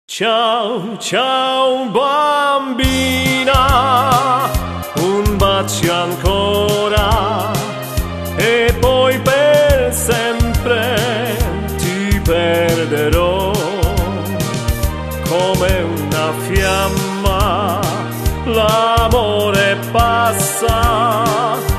Ciao, ciao bambina, un bacio ancora e poi per sempre ti perderò. Come una fiamma l'amore passa